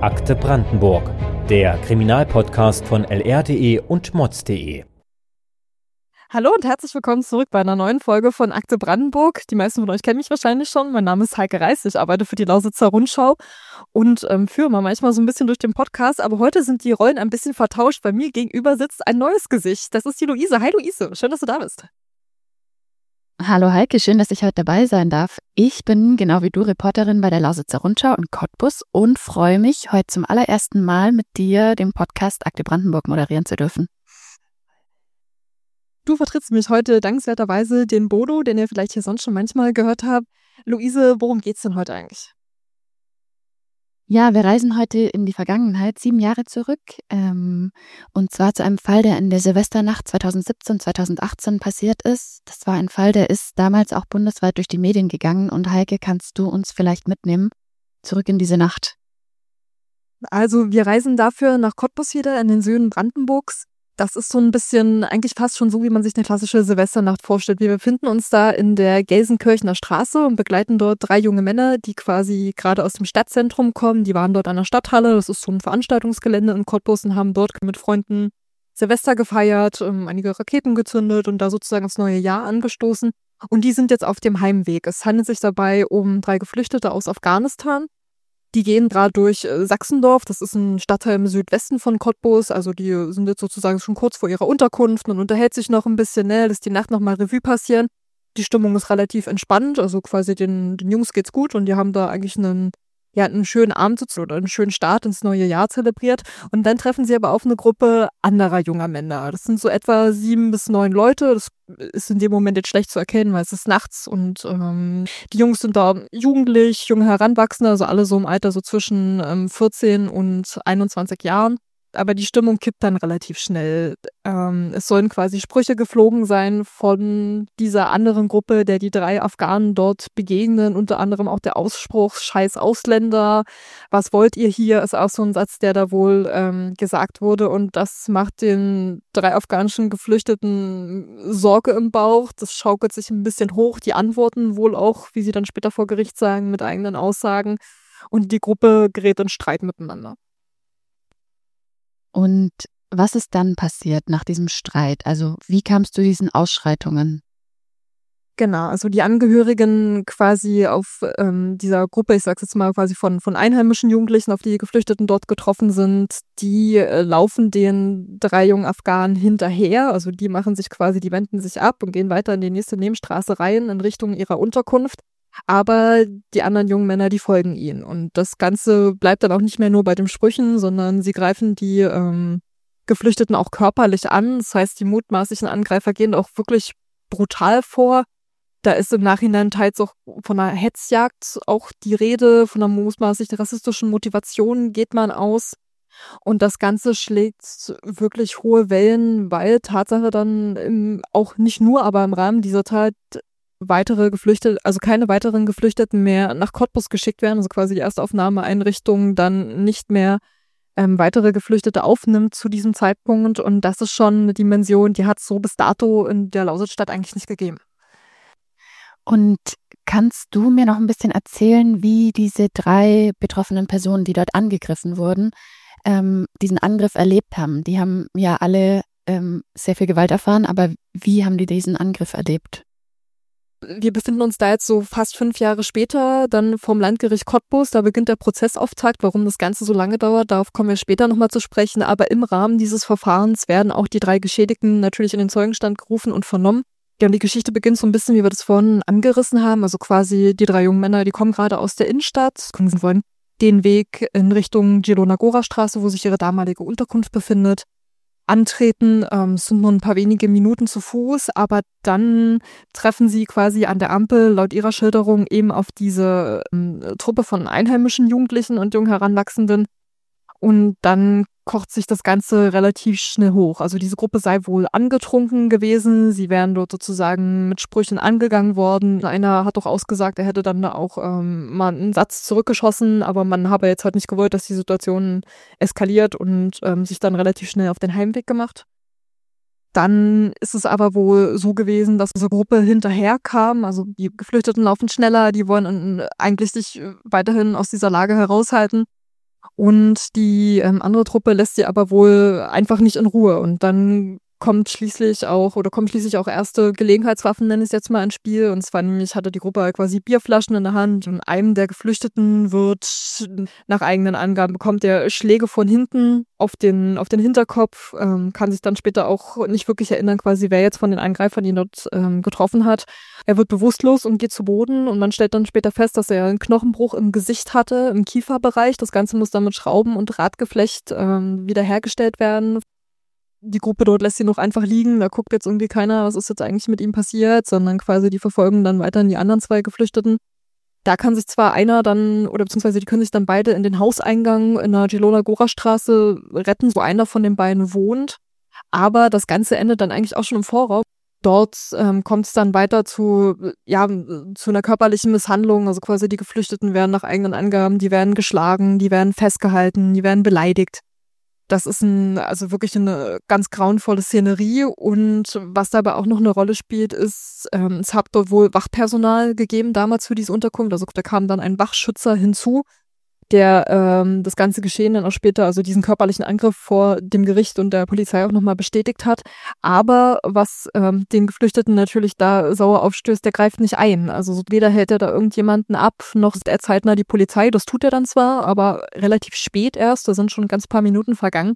Akte Brandenburg, der Kriminalpodcast von lr.de und mods.de. Hallo und herzlich willkommen zurück bei einer neuen Folge von Akte Brandenburg. Die meisten von euch kennen mich wahrscheinlich schon. Mein Name ist Heike Reiß, ich arbeite für die Lausitzer Rundschau und führe mal manchmal so ein bisschen durch den Podcast. Aber heute sind die Rollen ein bisschen vertauscht. Bei mir gegenüber sitzt ein neues Gesicht. Das ist die Luise. Hi Luise, schön, dass du da bist. Hallo Heike, schön, dass ich heute dabei sein darf. Ich bin genau wie du Reporterin bei der Lausitzer Rundschau in Cottbus und freue mich, heute zum allerersten Mal mit dir den Podcast Akte Brandenburg moderieren zu dürfen. Du vertrittst mich heute dankenswerterweise den Bodo, den ihr vielleicht hier sonst schon manchmal gehört habt. Luise, worum geht's denn heute eigentlich? Ja, wir reisen heute in die Vergangenheit 7 Jahre zurück und zwar zu einem Fall, der in der Silvesternacht 2017, 2018 passiert ist. Das war ein Fall, der ist damals auch bundesweit durch die Medien gegangen und Heike, kannst du uns vielleicht mitnehmen zurück in diese Nacht? Also wir reisen dafür nach Cottbus wieder in den Süden Brandenburgs. Das ist so ein bisschen eigentlich fast schon so, wie man sich eine klassische Silvesternacht vorstellt. Wir befinden uns da in der Gelsenkirchener Straße und begleiten dort 3 junge Männer, die quasi gerade aus dem Stadtzentrum kommen. Die waren dort an der Stadthalle, das ist so ein Veranstaltungsgelände in Cottbus, und haben dort mit Freunden Silvester gefeiert, einige Raketen gezündet und da sozusagen das neue Jahr angestoßen. Und die sind jetzt auf dem Heimweg. Es handelt sich dabei um 3 Geflüchtete aus Afghanistan. Die gehen gerade durch Sachsendorf, das ist ein Stadtteil im Südwesten von Cottbus, also die sind jetzt sozusagen schon kurz vor ihrer Unterkunft. Man unterhält sich noch ein bisschen, lässt die Nacht nochmal Revue passieren. Die Stimmung ist relativ entspannt, also quasi den Jungs geht's gut und die haben da eigentlich einen schönen Abend oder einen schönen Start ins neue Jahr zelebriert. Und dann treffen sie aber auf eine Gruppe anderer junger Männer. Das sind so etwa 7 bis 9 Leute. Das ist in dem Moment jetzt schlecht zu erkennen, weil es ist nachts und die Jungs sind da jugendlich, junge Heranwachsende, also alle so im Alter so zwischen 14 und 21 Jahren. Aber die Stimmung kippt dann relativ schnell. Es sollen quasi Sprüche geflogen sein von dieser anderen Gruppe, der die 3 Afghanen dort begegnen. Unter anderem auch der Ausspruch, scheiß Ausländer, was wollt ihr hier? Ist auch so ein Satz, der da wohl gesagt wurde. Und das macht den 3 afghanischen Geflüchteten Sorge im Bauch. Das schaukelt sich ein bisschen hoch. Die antworten wohl auch, wie sie dann später vor Gericht sagen, mit eigenen Aussagen. Und die Gruppe gerät in Streit miteinander. Und was ist dann passiert nach diesem Streit? Also wie kam es zu diesen Ausschreitungen? Genau, also die Angehörigen quasi auf dieser Gruppe, ich sag's jetzt mal quasi von einheimischen Jugendlichen, auf die Geflüchteten dort getroffen sind, die laufen den 3 jungen Afghanen hinterher. Also die wenden sich ab und gehen weiter in die nächste Nebenstraße rein in Richtung ihrer Unterkunft. Aber die anderen jungen Männer, die folgen ihnen. Und das Ganze bleibt dann auch nicht mehr nur bei den Sprüchen, sondern sie greifen die Geflüchteten auch körperlich an. Das heißt, die mutmaßlichen Angreifer gehen auch wirklich brutal vor. Da ist im Nachhinein teils auch von einer Hetzjagd auch die Rede, von einer mutmaßlich rassistischen Motivation geht man aus. Und das Ganze schlägt wirklich hohe Wellen, weil Tatsache dann auch nicht nur, aber im Rahmen dieser Tat keine weiteren Geflüchteten mehr nach Cottbus geschickt werden, also quasi die Erstaufnahmeeinrichtung dann nicht mehr weitere Geflüchtete aufnimmt zu diesem Zeitpunkt. Und das ist schon eine Dimension, die hat es so bis dato in der Lausitzstadt eigentlich nicht gegeben. Und kannst du mir noch ein bisschen erzählen, wie diese 3 betroffenen Personen, die dort angegriffen wurden, diesen Angriff erlebt haben? Die haben ja alle sehr viel Gewalt erfahren, aber wie haben die diesen Angriff erlebt? Wir befinden uns da jetzt so fast 5 Jahre später, dann vom Landgericht Cottbus. Da beginnt der Prozessauftakt. Warum das Ganze so lange dauert, darauf kommen wir später nochmal zu sprechen. Aber im Rahmen dieses Verfahrens werden auch die 3 Geschädigten natürlich in den Zeugenstand gerufen und vernommen. Ja, und die Geschichte beginnt so ein bisschen, wie wir das vorhin angerissen haben. Also quasi die 3 jungen Männer, die kommen gerade aus der Innenstadt, wollen den Weg in Richtung Zielona-Gora-Straße, wo sich ihre damalige Unterkunft befindet, antreten. Es sind nur ein paar wenige Minuten zu Fuß, aber dann treffen sie quasi an der Ampel laut ihrer Schilderung eben auf diese Truppe von einheimischen Jugendlichen und jungen Heranwachsenden. Und dann kocht sich das Ganze relativ schnell hoch. Also diese Gruppe sei wohl angetrunken gewesen. Sie wären dort sozusagen mit Sprüchen angegangen worden. Einer hat doch ausgesagt, er hätte dann da auch mal einen Satz zurückgeschossen, aber man habe jetzt halt nicht gewollt, dass die Situation eskaliert und sich dann relativ schnell auf den Heimweg gemacht. Dann ist es aber wohl so gewesen, dass diese Gruppe hinterherkam. Also die Geflüchteten laufen schneller, die wollen eigentlich sich weiterhin aus dieser Lage heraushalten. Und die andere Truppe lässt sie aber wohl einfach nicht in Ruhe. Und dann kommen schließlich auch erste Gelegenheitswaffen, nenne ich es jetzt mal, ins Spiel. Und zwar nämlich hatte die Gruppe halt quasi Bierflaschen in der Hand. Und einem der Geflüchteten wird nach eigenen Angaben bekommt er Schläge von hinten auf den Hinterkopf, kann sich dann später auch nicht wirklich erinnern, quasi wer jetzt von den Angreifern ihn dort getroffen hat. Er wird bewusstlos und geht zu Boden und man stellt dann später fest, dass er einen Knochenbruch im Gesicht hatte, im Kieferbereich. Das Ganze muss dann mit Schrauben und Drahtgeflecht wiederhergestellt werden. Die Gruppe dort lässt ihn noch einfach liegen, da guckt jetzt irgendwie keiner, was ist jetzt eigentlich mit ihm passiert, sondern quasi die verfolgen dann weiterhin die anderen 2 Geflüchteten. Da kann sich zwar einer dann, oder beziehungsweise die können sich dann beide in den Hauseingang in der Zielona-Góra-Straße retten, wo einer von den beiden wohnt, aber das Ganze endet dann eigentlich auch schon im Vorraum. Dort kommt es dann weiter zu einer körperlichen Misshandlung, also quasi die Geflüchteten werden nach eigenen Angaben, die werden geschlagen, die werden festgehalten, die werden beleidigt. Das ist wirklich eine ganz grauenvolle Szenerie und was dabei auch noch eine Rolle spielt, ist, es hat dort wohl Wachpersonal gegeben damals für diese Unterkunft, also da kam dann ein Wachschützer hinzu, der das ganze Geschehen dann auch später, also diesen körperlichen Angriff vor dem Gericht und der Polizei auch nochmal bestätigt hat. Aber was den Geflüchteten natürlich da sauer aufstößt, der greift nicht ein. Also weder hält er da irgendjemanden ab, noch ist er zeitnah die Polizei. Das tut er dann zwar, aber relativ spät erst, da sind schon ein ganz paar Minuten vergangen.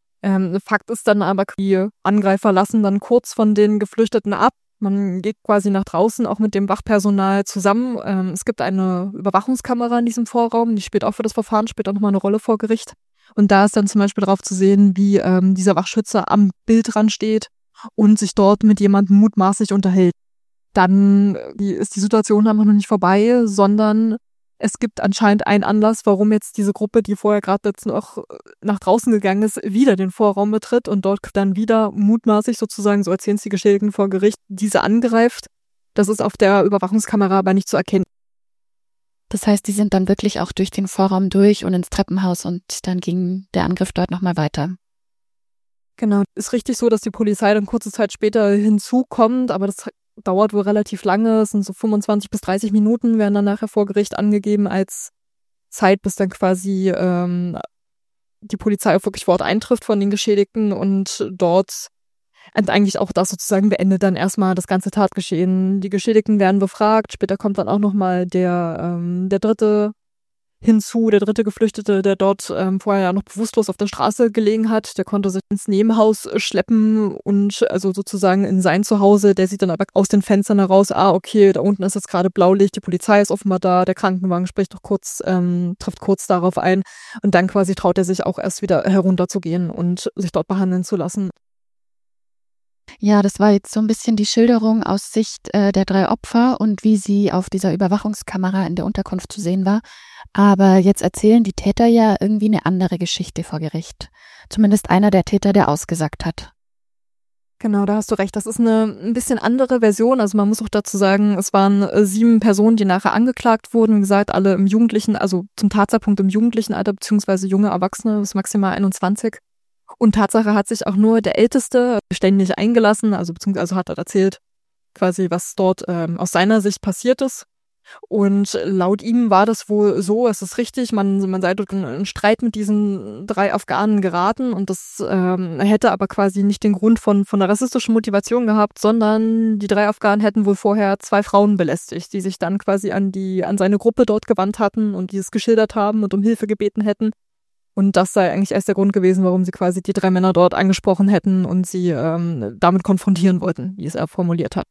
Fakt ist dann aber, die Angreifer lassen dann kurz von den Geflüchteten ab. Man geht quasi nach draußen, auch mit dem Wachpersonal zusammen. Es gibt eine Überwachungskamera in diesem Vorraum, die spielt auch für das Verfahren später nochmal eine Rolle vor Gericht. Und da ist dann zum Beispiel drauf zu sehen, wie dieser Wachschützer am Bildrand steht und sich dort mit jemandem mutmaßlich unterhält. Dann ist die Situation einfach noch nicht vorbei, sondern es gibt anscheinend einen Anlass, warum jetzt diese Gruppe, die vorher gerade jetzt noch nach draußen gegangen ist, wieder den Vorraum betritt und dort dann wieder mutmaßlich sozusagen, so erzählen es die Geschädigten vor Gericht, diese angreift. Das ist auf der Überwachungskamera aber nicht zu erkennen. Das heißt, die sind dann wirklich auch durch den Vorraum durch und ins Treppenhaus und dann ging der Angriff dort nochmal weiter. Genau, ist richtig so, dass die Polizei dann kurze Zeit später hinzukommt, aber das dauert wohl relativ lange, es sind so 25 bis 30 Minuten, werden dann nachher vor Gericht angegeben als Zeit, bis dann quasi die Polizei auch wirklich vor Ort eintrifft von den Geschädigten und dort eigentlich auch das sozusagen beendet dann erstmal das ganze Tatgeschehen. Die Geschädigten werden befragt, später kommt dann auch nochmal der dritte hinzu, der dritte Geflüchtete, der dort vorher ja noch bewusstlos auf der Straße gelegen hat. Der konnte sich ins Nebenhaus schleppen und also sozusagen in sein Zuhause. Der sieht dann aber aus den Fenstern heraus, okay, da unten ist jetzt gerade Blaulicht, die Polizei ist offenbar da, der Krankenwagen trifft kurz darauf ein und dann quasi traut er sich auch erst wieder herunterzugehen und sich dort behandeln zu lassen. Ja, das war jetzt so ein bisschen die Schilderung aus Sicht der 3 Opfer und wie sie auf dieser Überwachungskamera in der Unterkunft zu sehen war. Aber jetzt erzählen die Täter ja irgendwie eine andere Geschichte vor Gericht. Zumindest einer der Täter, der ausgesagt hat. Genau, da hast du recht. Das ist eine ein bisschen andere Version. Also man muss auch dazu sagen, es waren 7 Personen, die nachher angeklagt wurden. Wie gesagt, alle im Jugendlichen, also zum Tatzeitpunkt im jugendlichen Alter, beziehungsweise junge Erwachsene bis maximal 21. Und Tatsache hat sich auch nur der Älteste ständig eingelassen, also beziehungsweise hat er erzählt, quasi was dort aus seiner Sicht passiert ist. Und laut ihm war das wohl so, es ist richtig, man sei dort in einen Streit mit diesen 3 Afghanen geraten und das hätte aber quasi nicht den Grund von einer rassistischen Motivation gehabt, sondern die 3 Afghanen hätten wohl vorher 2 Frauen belästigt, die sich dann quasi an seine Gruppe dort gewandt hatten und die es geschildert haben und um Hilfe gebeten hätten. Und das sei eigentlich erst der Grund gewesen, warum sie quasi die 3 Männer dort angesprochen hätten und sie damit konfrontieren wollten, wie es er formuliert hat.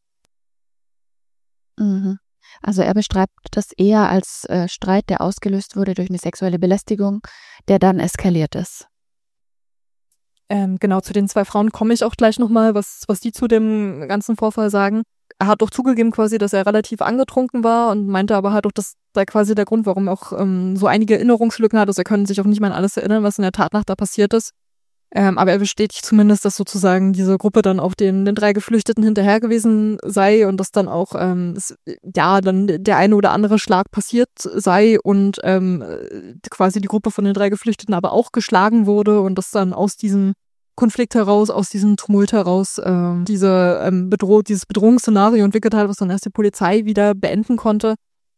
Mhm. Also er beschreibt das eher als Streit, der ausgelöst wurde durch eine sexuelle Belästigung, der dann eskaliert ist. Genau, zu den 2 Frauen komme ich auch gleich nochmal, was die zu dem ganzen Vorfall sagen. Er hat auch zugegeben quasi, dass er relativ angetrunken war und meinte aber halt auch, dass da quasi der Grund, warum er auch so einige Erinnerungslücken hat. Also er können sich auch nicht mehr an alles erinnern, was in der Tatnacht da passiert ist. Aber er bestätigt zumindest, dass sozusagen diese Gruppe dann auch den 3 Geflüchteten hinterher gewesen sei und dass dann auch dann der eine oder andere Schlag passiert sei und quasi die Gruppe von den 3 Geflüchteten aber auch geschlagen wurde und dass dann aus diesem Konflikt heraus, aus diesem Tumult heraus dieses Bedrohungsszenario entwickelt hat, was dann erst die Polizei wieder beenden konnte.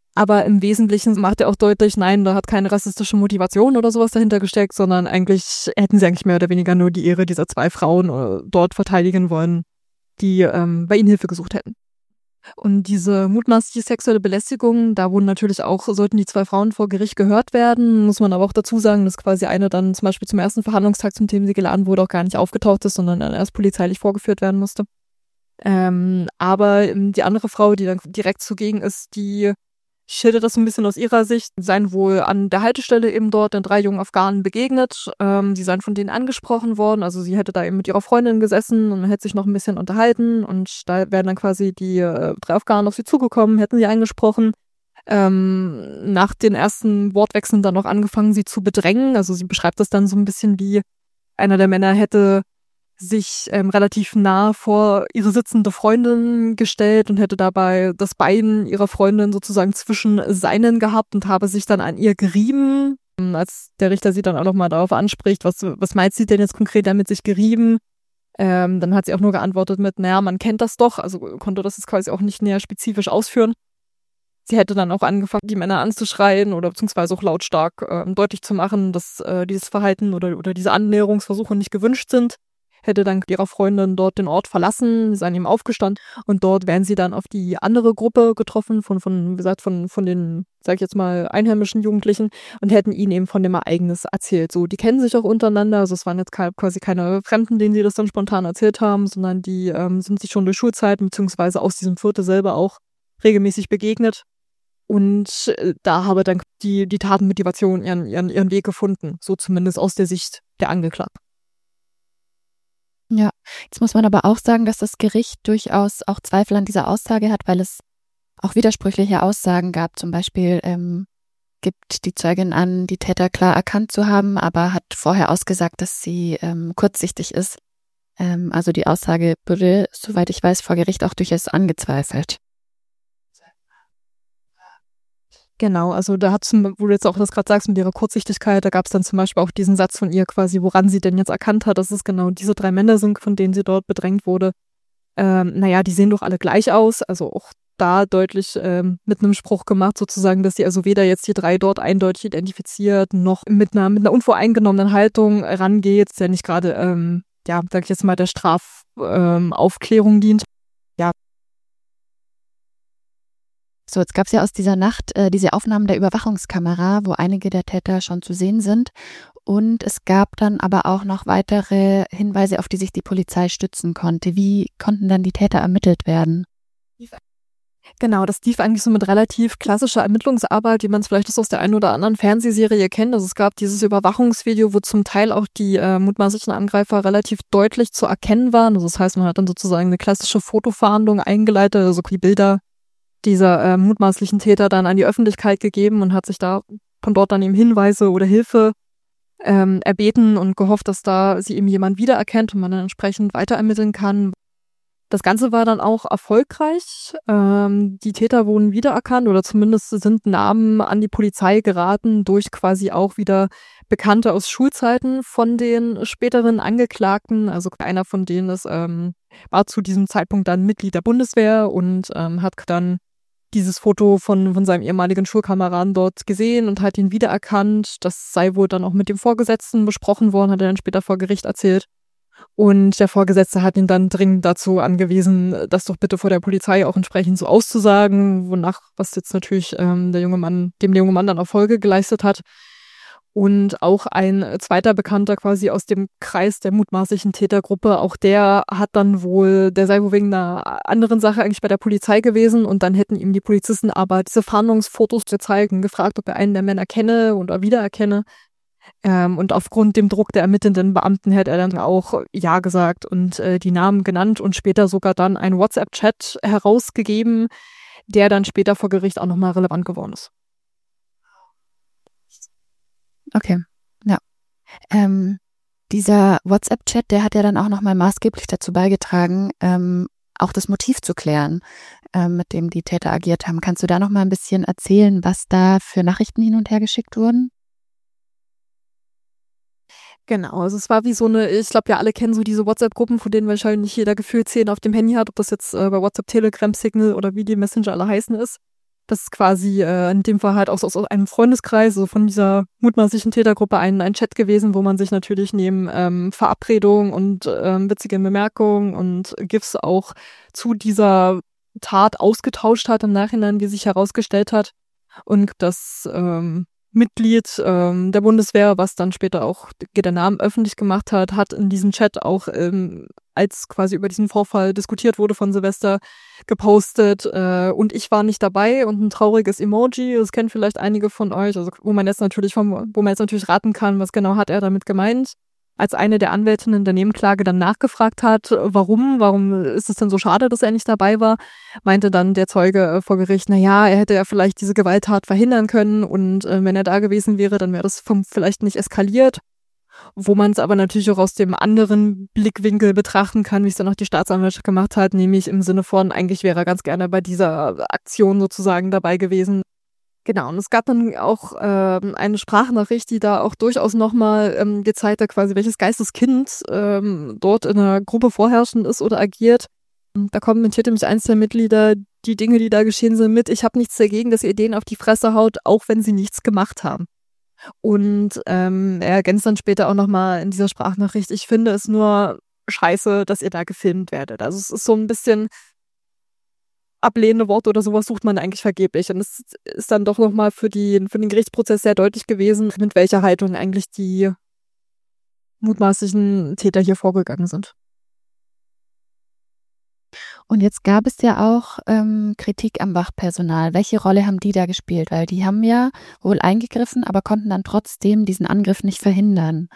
Aber im Wesentlichen macht er auch deutlich, nein, da hat keine rassistische Motivation oder sowas dahinter gesteckt, sondern eigentlich hätten sie eigentlich mehr oder weniger nur die Ehre dieser 2 Frauen dort verteidigen wollen, die bei ihnen Hilfe gesucht hätten. Und diese mutmaßliche sexuelle Belästigung, da sollten die 2 Frauen vor Gericht gehört werden, muss man aber auch dazu sagen, dass quasi eine dann zum Beispiel zum ersten Verhandlungstag, zum dem sie geladen wurde, auch gar nicht aufgetaucht ist, sondern dann erst polizeilich vorgeführt werden musste. Aber die andere Frau, die dann direkt zugegen ist, die schildert das so ein bisschen aus ihrer Sicht. Sie seien wohl an der Haltestelle eben dort den 3 jungen Afghanen begegnet. Sie seien von denen angesprochen worden. Also sie hätte da eben mit ihrer Freundin gesessen und man hätte sich noch ein bisschen unterhalten. Und da wären dann quasi die 3 Afghanen auf sie zugekommen, hätten sie angesprochen. Nach den ersten Wortwechseln dann noch angefangen, sie zu bedrängen. Also sie beschreibt das dann so ein bisschen wie einer der Männer hätte sich relativ nah vor ihre sitzende Freundin gestellt und hätte dabei das Bein ihrer Freundin sozusagen zwischen seinen gehabt und habe sich dann an ihr gerieben. Als der Richter sie dann auch nochmal darauf anspricht, was meint sie denn jetzt konkret damit sich gerieben? Dann hat sie auch nur geantwortet mit, naja, man kennt das doch, also konnte das jetzt quasi auch nicht näher spezifisch ausführen. Sie hätte dann auch angefangen, die Männer anzuschreien oder beziehungsweise auch lautstark deutlich zu machen, dass dieses Verhalten oder diese Annäherungsversuche nicht gewünscht sind. Hätte dann ihrer Freundin dort den Ort verlassen, ist an ihm aufgestanden und dort wären sie dann auf die andere Gruppe getroffen von den, sag ich jetzt mal, einheimischen Jugendlichen und hätten ihnen eben von dem Ereignis erzählt. So, die kennen sich auch untereinander, also es waren jetzt quasi keine Fremden, denen sie das dann spontan erzählt haben, sondern die sind sich schon durch Schulzeiten beziehungsweise aus diesem Viertel selber auch regelmäßig begegnet. Und da habe dann die Tatenmotivation ihren Weg gefunden, so zumindest aus der Sicht der Angeklagten. Ja, jetzt muss man aber auch sagen, dass das Gericht durchaus auch Zweifel an dieser Aussage hat, weil es auch widersprüchliche Aussagen gab. Zum Beispiel gibt die Zeugin an, die Täter klar erkannt zu haben, aber hat vorher ausgesagt, dass sie kurzsichtig ist. Also die Aussage wurde, soweit ich weiß, vor Gericht auch durchaus angezweifelt. Genau, also da wo du jetzt auch das gerade sagst mit ihrer Kurzsichtigkeit, da gab es dann zum Beispiel auch diesen Satz von ihr quasi, woran sie denn jetzt erkannt hat, dass es genau diese 3 Männer sind, von denen sie dort bedrängt wurde. Die sehen doch alle gleich aus, also auch da deutlich mit einem Spruch gemacht sozusagen, dass sie also weder jetzt die 3 dort eindeutig identifiziert, noch mit einer unvoreingenommenen Haltung rangeht, der nicht gerade, sag ich jetzt mal, der Strafaufklärung dient. Ja. So, jetzt gab es ja aus dieser Nacht diese Aufnahmen der Überwachungskamera, wo einige der Täter schon zu sehen sind. Und es gab dann aber auch noch weitere Hinweise, auf die sich die Polizei stützen konnte. Wie konnten dann die Täter ermittelt werden? Genau, das lief eigentlich so mit relativ klassischer Ermittlungsarbeit, wie man es vielleicht aus der einen oder anderen Fernsehserie kennt. Also es gab dieses Überwachungsvideo, wo zum Teil auch die mutmaßlichen Angreifer relativ deutlich zu erkennen waren. Also das heißt, man hat dann sozusagen eine klassische Fotofahndung eingeleitet, also die Bilder dieser mutmaßlichen Täter dann an die Öffentlichkeit gegeben und hat sich da von dort dann eben Hinweise oder Hilfe erbeten und gehofft, dass da sie eben jemand wiedererkennt und man dann entsprechend weiterermitteln kann. Das Ganze war dann auch erfolgreich. Die Täter wurden wiedererkannt oder zumindest sind Namen an die Polizei geraten durch quasi auch wieder Bekannte aus Schulzeiten von den späteren Angeklagten. Also einer von denen war zu diesem Zeitpunkt dann Mitglied der Bundeswehr und hat dann dieses Foto von seinem ehemaligen Schulkameraden dort gesehen und hat ihn wiedererkannt. Das sei wohl dann auch mit dem Vorgesetzten besprochen worden, hat er dann später vor Gericht erzählt. Und der Vorgesetzte hat ihn dann dringend dazu angewiesen, das doch bitte vor der Polizei auch entsprechend so auszusagen, was jetzt natürlich dem der junge Mann dann auch Folge geleistet hat. Und auch ein zweiter Bekannter quasi aus dem Kreis der mutmaßlichen Tätergruppe, auch der sei wohl wegen einer anderen Sache eigentlich bei der Polizei gewesen und dann hätten ihm die Polizisten aber diese Fahndungsfotos gezeigt und gefragt, ob er einen der Männer kenne oder wiedererkenne. Und aufgrund dem Druck der ermittelnden Beamten hätte er dann auch Ja gesagt und die Namen genannt und später sogar dann einen WhatsApp-Chat herausgegeben, der dann später vor Gericht auch nochmal relevant geworden ist. Okay, ja. Dieser WhatsApp-Chat, der hat ja dann auch nochmal maßgeblich dazu beigetragen, auch das Motiv zu klären, mit dem die Täter agiert haben. Kannst du da nochmal ein bisschen erzählen, was da für Nachrichten hin und her geschickt wurden? Genau, also es war wie ich glaube ja alle kennen so diese WhatsApp-Gruppen, von denen wahrscheinlich jeder gefühlt 10 auf dem Handy hat, ob das jetzt bei WhatsApp, Telegram, Signal oder wie die Messenger alle heißen ist. Das ist quasi in dem Fall halt auch so aus einem Freundeskreis, so von dieser mutmaßlichen Tätergruppe ein Chat gewesen, wo man sich natürlich neben Verabredungen und witzigen Bemerkungen und GIFs auch zu dieser Tat ausgetauscht hat im Nachhinein, wie sich herausgestellt hat. Und das Mitglied der Bundeswehr, was dann später auch den Namen öffentlich gemacht hat, hat in diesem Chat auch, als quasi über diesen Vorfall diskutiert wurde von Silvester, gepostet, und ich war nicht dabei und ein trauriges Emoji, das kennen vielleicht einige von euch, also wo man jetzt natürlich raten kann, was genau hat er damit gemeint. Als eine der Anwältinnen der Nebenklage dann nachgefragt hat, warum ist es denn so schade, dass er nicht dabei war, meinte dann der Zeuge vor Gericht, naja, er hätte ja vielleicht diese Gewalttat verhindern können und wenn er da gewesen wäre, dann wäre das vielleicht nicht eskaliert. Wo man es aber natürlich auch aus dem anderen Blickwinkel betrachten kann, wie es dann auch die Staatsanwaltschaft gemacht hat, nämlich im Sinne von, eigentlich wäre er ganz gerne bei dieser Aktion sozusagen dabei gewesen. Genau, und es gab dann auch eine Sprachnachricht, die da auch durchaus nochmal gezeigt hat, quasi welches Geisteskind dort in einer Gruppe vorherrschend ist oder agiert. Und da kommentierte mich eins der Mitglieder die Dinge, die da geschehen sind, mit: Ich habe nichts dagegen, dass ihr denen auf die Fresse haut, auch wenn sie nichts gemacht haben. Und er ergänzt dann später auch nochmal in dieser Sprachnachricht: Ich finde es nur scheiße, dass ihr da gefilmt werdet. Also es ist so ein bisschen ablehnende Worte oder sowas sucht man eigentlich vergeblich. Und es ist dann doch nochmal für den Gerichtsprozess sehr deutlich gewesen, mit welcher Haltung eigentlich die mutmaßlichen Täter hier vorgegangen sind. Und jetzt gab es ja auch Kritik am Wachpersonal. Welche Rolle haben die da gespielt? Weil die haben ja wohl eingegriffen, aber konnten dann trotzdem diesen Angriff nicht verhindern.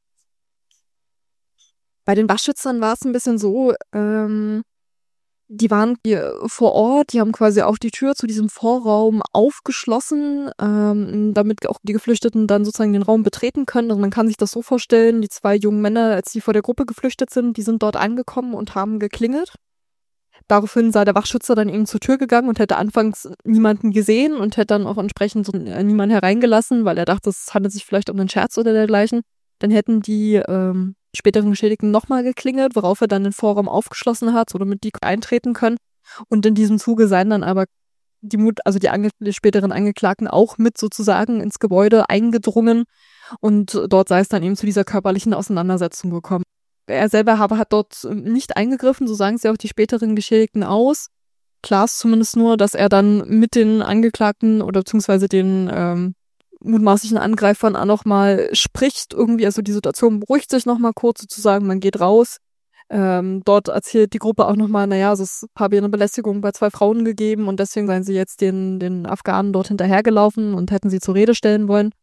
Bei den Wachschützern war es ein bisschen so, die waren hier vor Ort, die haben quasi auch die Tür zu diesem Vorraum aufgeschlossen, damit auch die Geflüchteten dann sozusagen den Raum betreten können. Also man kann sich das so vorstellen, die zwei jungen Männer, als die vor der Gruppe geflüchtet sind, die sind dort angekommen und haben geklingelt. Daraufhin sei der Wachschützer dann eben zur Tür gegangen und hätte anfangs niemanden gesehen und hätte dann auch entsprechend so niemanden hereingelassen, weil er dachte, es handelt sich vielleicht um einen Scherz oder dergleichen. Dann hätten die späteren Geschädigten nochmal geklingelt, worauf er dann den Vorraum aufgeschlossen hat, so damit die eintreten können. Und in diesem Zuge seien dann aber die späteren Angeklagten auch mit sozusagen ins Gebäude eingedrungen und dort sei es dann eben zu dieser körperlichen Auseinandersetzung gekommen. Er selber hat dort nicht eingegriffen, so sagen sie auch die späteren Geschädigten aus. Klar ist zumindest nur, dass er dann mit den Angeklagten oder beziehungsweise den mutmaßlichen Angreifern auch nochmal spricht irgendwie, also die Situation beruhigt sich nochmal kurz sozusagen, man geht raus. Dort erzählt die Gruppe auch nochmal, naja, es habe eine Belästigung bei 2 Frauen gegeben und deswegen seien sie jetzt den Afghanen dort hinterhergelaufen und hätten sie zur Rede stellen wollen.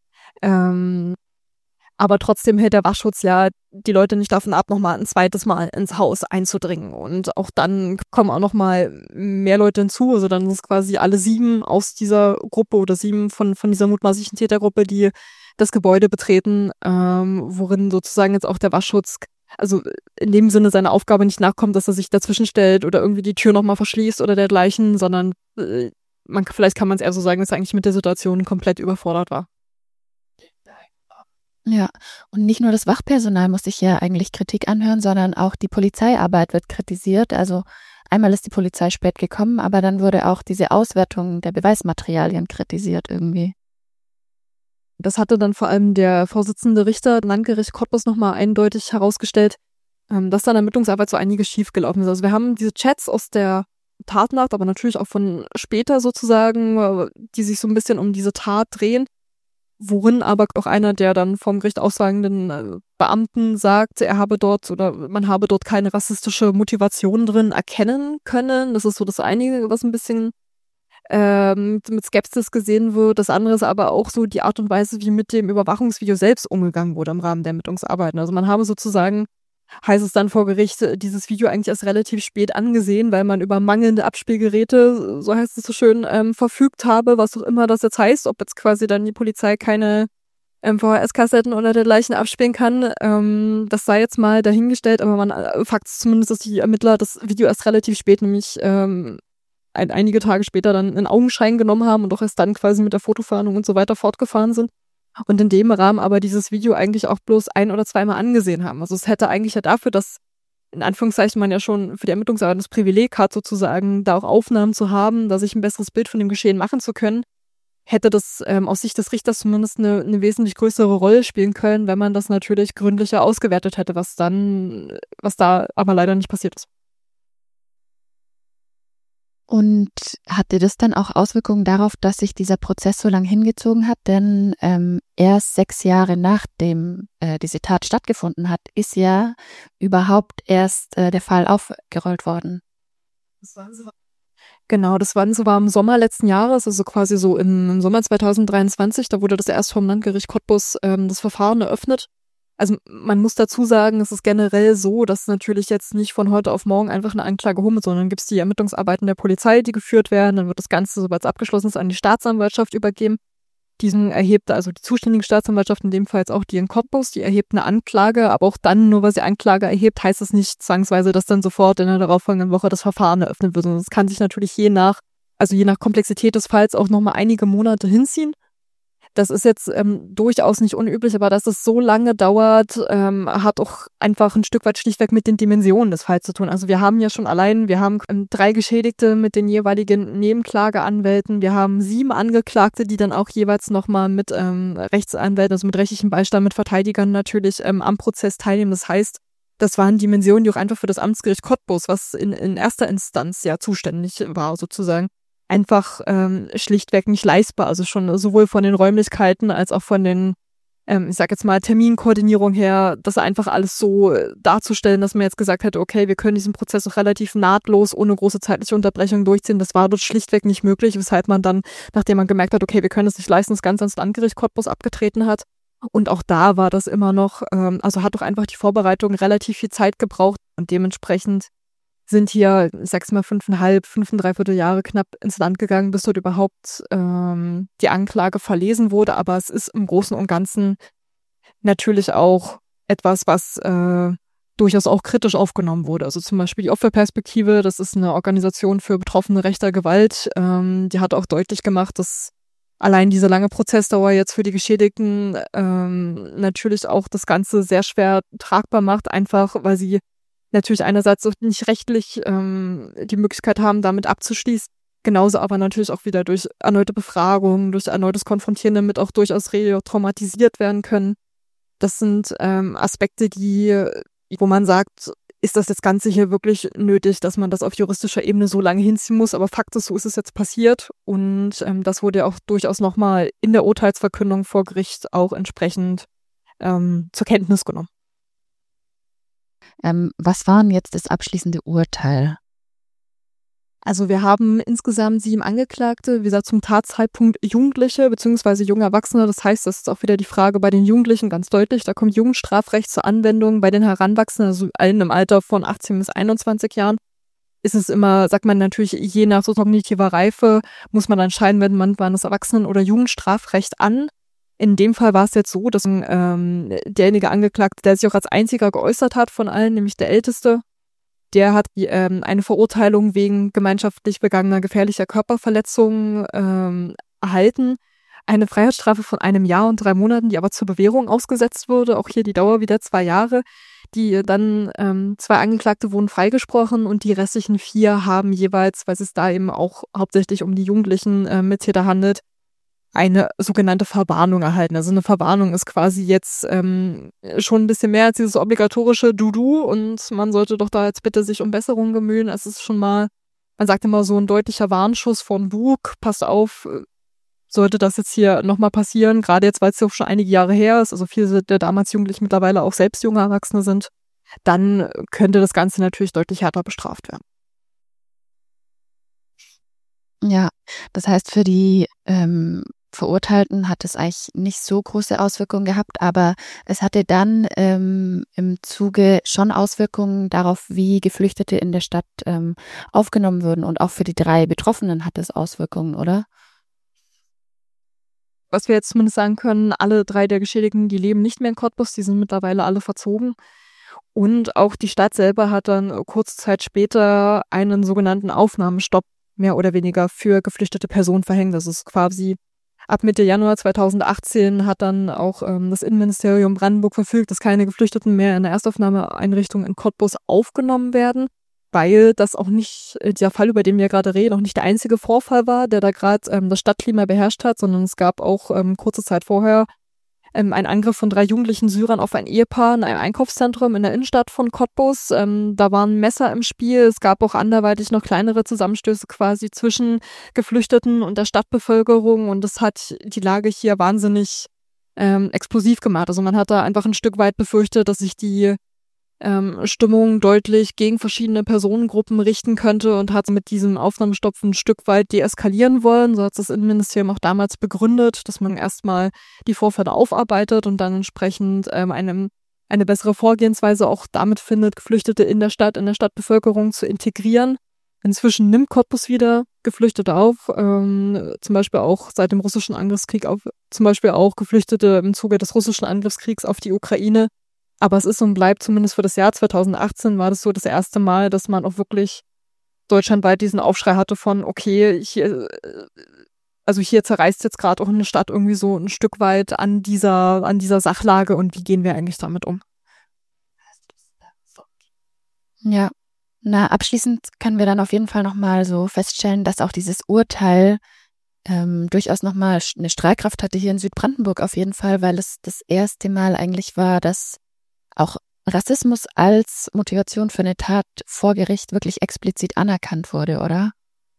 Aber trotzdem hält der Wachschutz ja die Leute nicht davon ab, nochmal ein zweites Mal ins Haus einzudringen. Und auch dann kommen auch nochmal mehr Leute hinzu. Also dann sind es quasi alle 7 aus dieser Gruppe oder 7 von dieser mutmaßlichen Tätergruppe, die das Gebäude betreten, worin sozusagen jetzt auch der Wachschutz, also in dem Sinne seiner Aufgabe nicht nachkommt, dass er sich dazwischen stellt oder irgendwie die Tür nochmal verschließt oder dergleichen, sondern vielleicht kann man es eher so sagen, dass er eigentlich mit der Situation komplett überfordert war. Ja, und nicht nur das Wachpersonal muss sich ja eigentlich Kritik anhören, sondern auch die Polizeiarbeit wird kritisiert. Also einmal ist die Polizei spät gekommen, aber dann wurde auch diese Auswertung der Beweismaterialien kritisiert irgendwie. Das hatte dann vor allem der Vorsitzende Richter Landgericht Cottbus nochmal eindeutig herausgestellt, dass dann Ermittlungsarbeit so einiges schiefgelaufen ist. Also wir haben diese Chats aus der Tatnacht, aber natürlich auch von später sozusagen, die sich so ein bisschen um diese Tat drehen, worin aber auch einer der dann vom Gericht aussagenden Beamten sagt, man habe dort keine rassistische Motivation drin erkennen können. Das ist so das eine, was ein bisschen mit Skepsis gesehen wird. Das andere ist aber auch so die Art und Weise, wie mit dem Überwachungsvideo selbst umgegangen wurde im Rahmen der Ermittlungsarbeiten. Also man habe sozusagen, heißt es dann vor Gericht, dieses Video eigentlich erst relativ spät angesehen, weil man über mangelnde Abspielgeräte, so heißt es so schön, verfügt habe, was auch immer das jetzt heißt, ob jetzt quasi dann die Polizei keine VHS-Kassetten oder dergleichen abspielen kann. Das sei jetzt mal dahingestellt, aber Fakt ist zumindest, dass die Ermittler das Video erst relativ spät, nämlich einige Tage später dann in Augenschein genommen haben und auch erst dann quasi mit der Fotofahndung und so weiter fortgefahren sind. Und in dem Rahmen aber dieses Video eigentlich auch bloß 1- oder zweimal angesehen haben. Also es hätte eigentlich ja dafür, dass in Anführungszeichen man ja schon für die Ermittlungsarbeit das Privileg hat, sozusagen da auch Aufnahmen zu haben, da sich ein besseres Bild von dem Geschehen machen zu können, hätte das aus Sicht des Richters zumindest eine wesentlich größere Rolle spielen können, wenn man das natürlich gründlicher ausgewertet hätte, was da aber leider nicht passiert ist. Und hatte das dann auch Auswirkungen darauf, dass sich dieser Prozess so lange hingezogen hat? Denn erst 6 Jahre nachdem diese Tat stattgefunden hat, ist ja überhaupt erst der Fall aufgerollt worden. Genau, das war im Sommer letzten Jahres, also quasi so im Sommer 2023, da wurde das erst vom Landgericht Cottbus das Verfahren eröffnet. Also man muss dazu sagen, es ist generell so, dass natürlich jetzt nicht von heute auf morgen einfach eine Anklage holt, sondern gibt es die Ermittlungsarbeiten der Polizei, die geführt werden, dann wird das Ganze, sobald es abgeschlossen ist, an die Staatsanwaltschaft übergeben. Diesen erhebt also die zuständige Staatsanwaltschaft, in dem Fall jetzt auch die in Cottbus, die erhebt eine Anklage, aber auch dann, nur weil sie Anklage erhebt, heißt es nicht zwangsweise, dass dann sofort in der darauffolgenden Woche das Verfahren eröffnet wird. Und das kann sich natürlich je nach Komplexität des Falls auch nochmal einige Monate hinziehen. Das ist jetzt durchaus nicht unüblich, aber dass es so lange dauert, hat auch einfach ein Stück weit schlichtweg mit den Dimensionen des Falls zu tun. Also wir haben 3 Geschädigte mit den jeweiligen Nebenklageanwälten. Wir haben 7 Angeklagte, die dann auch jeweils nochmal mit Rechtsanwälten, also mit rechtlichem Beistand, mit Verteidigern natürlich am Prozess teilnehmen. Das heißt, das waren Dimensionen, die auch einfach für das Amtsgericht Cottbus, was in erster Instanz ja zuständig war sozusagen, einfach schlichtweg nicht leistbar. Also schon sowohl von den Räumlichkeiten als auch von den, ich sag jetzt mal, Terminkoordinierung her, das einfach alles so darzustellen, dass man jetzt gesagt hätte, okay, wir können diesen Prozess auch relativ nahtlos, ohne große zeitliche Unterbrechung durchziehen. Das war dort schlichtweg nicht möglich, weshalb man dann, nachdem man gemerkt hat, okay, wir können es nicht leisten, das Ganze ans Landgericht Cottbus abgetreten hat. Und auch da war das immer noch, also hat doch einfach die Vorbereitung relativ viel Zeit gebraucht und dementsprechend sind hier, ich sag's mal, 5,5 Jahre knapp ins Land gegangen, bis dort überhaupt die Anklage verlesen wurde. Aber es ist im Großen und Ganzen natürlich auch etwas, was durchaus auch kritisch aufgenommen wurde. Also zum Beispiel die Opferperspektive, das ist eine Organisation für Betroffene rechter Gewalt, die hat auch deutlich gemacht, dass allein diese lange Prozessdauer jetzt für die Geschädigten natürlich auch das Ganze sehr schwer tragbar macht, einfach weil sie natürlich einerseits auch nicht rechtlich die Möglichkeit haben, damit abzuschließen. Genauso aber natürlich auch wieder durch erneute Befragungen, durch erneutes Konfrontieren damit auch durchaus retraumatisiert werden können. Das sind Aspekte, wo man sagt, ist das Ganze hier wirklich nötig, dass man das auf juristischer Ebene so lange hinziehen muss? Aber Fakt ist, so ist es jetzt passiert. Und das wurde ja auch durchaus nochmal in der Urteilsverkündung vor Gericht auch entsprechend zur Kenntnis genommen. Was war denn jetzt das abschließende Urteil? Also wir haben insgesamt 7 Angeklagte, wie gesagt zum Tatzeitpunkt Jugendliche bzw. junge Erwachsene. Das heißt, das ist auch wieder die Frage bei den Jugendlichen ganz deutlich. Da kommt Jugendstrafrecht zur Anwendung. Bei den Heranwachsenden, also allen im Alter von 18 bis 21 Jahren, ist es immer, sagt man natürlich, je nach so kognitiver Reife muss man dann entscheiden, wendet man das Erwachsenen- oder Jugendstrafrecht an. In dem Fall war es jetzt so, dass derjenige Angeklagte, der sich auch als einziger geäußert hat von allen, nämlich der Älteste, der hat eine Verurteilung wegen gemeinschaftlich begangener gefährlicher Körperverletzung erhalten. Eine Freiheitsstrafe von 1 Jahr und 3 Monaten, die aber zur Bewährung ausgesetzt wurde. Auch hier die Dauer wieder 2 Jahre. Die dann 2 Angeklagte wurden freigesprochen und die restlichen 4 haben jeweils, weil es da eben auch hauptsächlich um die jugendlichen Mittäter handelt, eine sogenannte Verwarnung erhalten. Also eine Verwarnung ist quasi jetzt schon ein bisschen mehr als dieses obligatorische Du und man sollte doch da jetzt bitte sich um Besserung bemühen. Es ist schon mal, man sagt immer so ein deutlicher Warnschuss von Bug. Passt auf, sollte das jetzt hier nochmal passieren, gerade jetzt, weil es ja auch schon einige Jahre her ist, also viele der damals Jugendlichen mittlerweile auch selbst junge Erwachsene sind, dann könnte das Ganze natürlich deutlich härter bestraft werden. Ja, das heißt, für die Verurteilten hat es eigentlich nicht so große Auswirkungen gehabt, aber es hatte dann im Zuge schon Auswirkungen darauf, wie Geflüchtete in der Stadt aufgenommen würden. Und auch für die 3 Betroffenen hat es Auswirkungen, oder? Was wir jetzt zumindest sagen können, alle 3 der Geschädigten, die leben nicht mehr in Cottbus, die sind mittlerweile alle verzogen. Und auch die Stadt selber hat dann kurze Zeit später einen sogenannten Aufnahmestopp mehr oder weniger für geflüchtete Personen verhängt. Das ist quasi Ab Mitte Januar 2018 hat dann auch das Innenministerium Brandenburg verfügt, dass keine Geflüchteten mehr in der Erstaufnahmeeinrichtung in Cottbus aufgenommen werden, weil das auch nicht, der Fall, über den wir gerade reden, auch nicht der einzige Vorfall war, der da gerade das Stadtklima beherrscht hat, sondern es gab auch kurze Zeit vorher einen Angriff von 3 jugendlichen Syrern auf ein Ehepaar in einem Einkaufszentrum in der Innenstadt von Cottbus. Da waren Messer im Spiel. Es gab auch anderweitig noch kleinere Zusammenstöße quasi zwischen Geflüchteten und der Stadtbevölkerung. Und das hat die Lage hier wahnsinnig explosiv gemacht. Also man hat da einfach ein Stück weit befürchtet, dass sich die Stimmung deutlich gegen verschiedene Personengruppen richten könnte und hat mit diesem Aufnahmestopp ein Stück weit deeskalieren wollen. So hat das Innenministerium auch damals begründet, dass man erstmal die Vorfälle aufarbeitet und dann entsprechend eine bessere Vorgehensweise auch damit findet, Geflüchtete in der Stadtbevölkerung zu integrieren. Inzwischen nimmt Cottbus wieder Geflüchtete auf, zum Beispiel auch seit dem russischen Angriffskrieg zum Beispiel auch Geflüchtete im Zuge des russischen Angriffskriegs auf die Ukraine. Aber es ist und bleibt zumindest für das Jahr 2018 war das so das erste Mal, dass man auch wirklich deutschlandweit diesen Aufschrei hatte von, okay, hier zerreißt jetzt gerade auch eine Stadt irgendwie so ein Stück weit an dieser Sachlage und wie gehen wir eigentlich damit um? Ja, abschließend können wir dann auf jeden Fall nochmal so feststellen, dass auch dieses Urteil durchaus nochmal eine Strahlkraft hatte hier in Südbrandenburg auf jeden Fall, weil es das erste Mal eigentlich war, dass auch Rassismus als Motivation für eine Tat vor Gericht wirklich explizit anerkannt wurde, oder?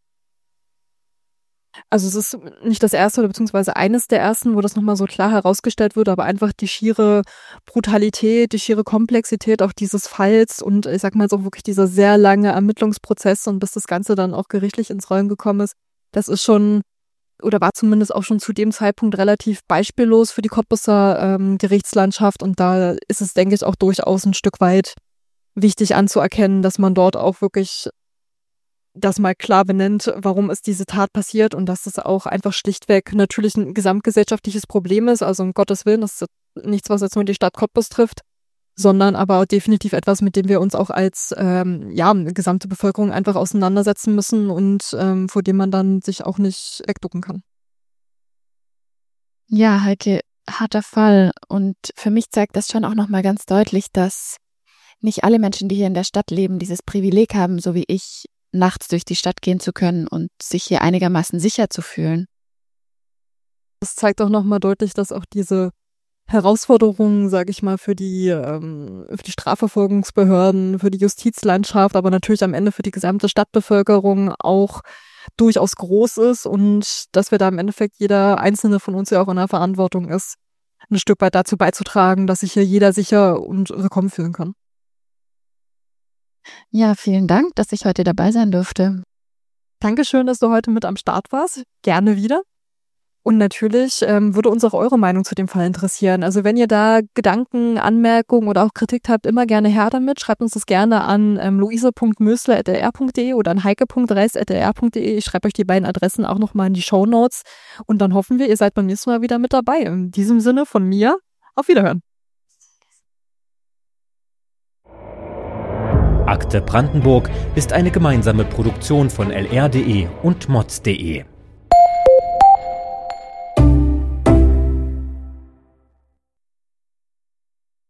Also es ist nicht das erste oder beziehungsweise eines der ersten, wo das nochmal so klar herausgestellt wird, aber einfach die schiere Brutalität, die schiere Komplexität auch dieses Falls und ich sag mal so wirklich dieser sehr lange Ermittlungsprozess und bis das Ganze dann auch gerichtlich ins Rollen gekommen ist, das ist schon oder war zumindest auch schon zu dem Zeitpunkt relativ beispiellos für die Cottbuser Gerichtslandschaft und da ist es, denke ich, auch durchaus ein Stück weit wichtig anzuerkennen, dass man dort auch wirklich das mal klar benennt, warum ist diese Tat passiert und dass es auch einfach schlichtweg natürlich ein gesamtgesellschaftliches Problem ist, also um Gottes Willen, das ist nichts, was jetzt nur die Stadt Cottbus trifft, sondern aber definitiv etwas, mit dem wir uns auch als gesamte Bevölkerung einfach auseinandersetzen müssen und vor dem man dann sich auch nicht wegducken kann. Ja, Heike, harter Fall. Und für mich zeigt das schon auch nochmal ganz deutlich, dass nicht alle Menschen, die hier in der Stadt leben, dieses Privileg haben, so wie ich, nachts durch die Stadt gehen zu können und sich hier einigermaßen sicher zu fühlen. Das zeigt auch nochmal deutlich, dass auch diese Herausforderungen, sage ich mal, für die Strafverfolgungsbehörden, für die Justizlandschaft, aber natürlich am Ende für die gesamte Stadtbevölkerung auch durchaus groß ist und dass wir da im Endeffekt jeder Einzelne von uns ja auch in der Verantwortung ist, ein Stück weit dazu beizutragen, dass sich hier jeder sicher und willkommen fühlen kann. Ja, vielen Dank, dass ich heute dabei sein durfte. Dankeschön, dass du heute mit am Start warst. Gerne wieder. Und natürlich würde uns auch eure Meinung zu dem Fall interessieren. Also wenn ihr da Gedanken, Anmerkungen oder auch Kritik habt, immer gerne her damit. Schreibt uns das gerne an luise.mösler@lr.de oder an heike.reis@lr.de. Ich schreibe euch die beiden Adressen auch nochmal in die Shownotes. Und dann hoffen wir, ihr seid beim nächsten Mal wieder mit dabei. In diesem Sinne von mir, auf Wiederhören. Akte Brandenburg ist eine gemeinsame Produktion von lr.de und mods.de.